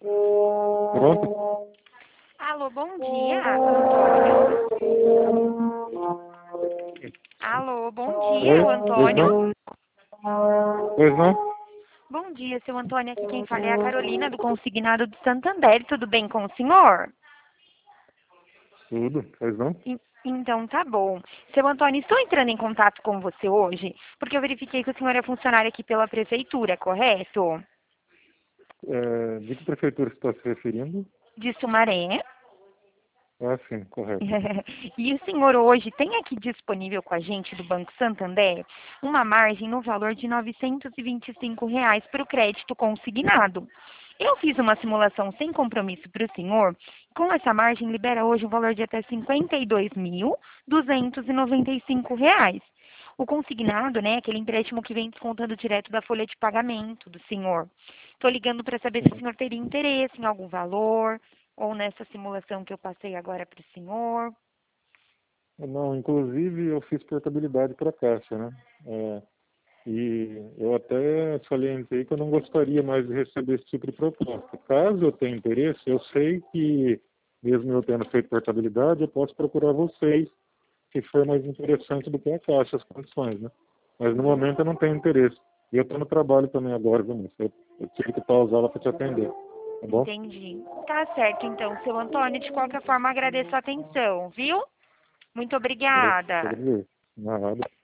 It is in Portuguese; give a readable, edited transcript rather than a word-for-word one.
Pronto? Alô, bom dia, Antônio. Alô, bom dia, Oi? o Pois Antônio. não? Pois não? Bom dia, seu Antônio. Aqui quem fala é a Carolina, do Consignado do Santander. Tudo bem com o senhor? Tudo, pois não? Então tá bom. Seu Antônio, estou entrando em contato com você hoje porque eu verifiquei que o senhor é funcionário aqui pela prefeitura, correto? De que prefeitura você está se referindo? De Sumaré. Ah, sim, correto. E o senhor hoje tem aqui disponível com a gente do Banco Santander uma margem no valor de R$ 925 para o crédito consignado. Eu fiz uma simulação sem compromisso para o senhor. Com essa margem, libera hoje um valor de até R$ 52.295. O consignado, né, aquele empréstimo que vem descontando direto da folha de pagamento do senhor. Estou ligando para saber se o senhor teria interesse em algum valor ou nessa simulação que eu passei agora para o senhor. Não, inclusive eu fiz portabilidade para a Caixa, né? E eu até salientei que eu não gostaria mais de receber esse tipo de proposta. Caso eu tenha interesse, eu sei que, mesmo eu tendo feito portabilidade, eu posso procurar vocês, se for mais interessante do que a Caixa, as condições, né? Mas no momento eu não tenho interesse. E eu estou no trabalho também agora, viu, moço? Eu tive que pausar lá para te atender, tá bom? Entendi. Tá certo, então, seu Antônio. De qualquer forma, agradeço a atenção, viu? Muito Eu obrigada. agradeço. Nada.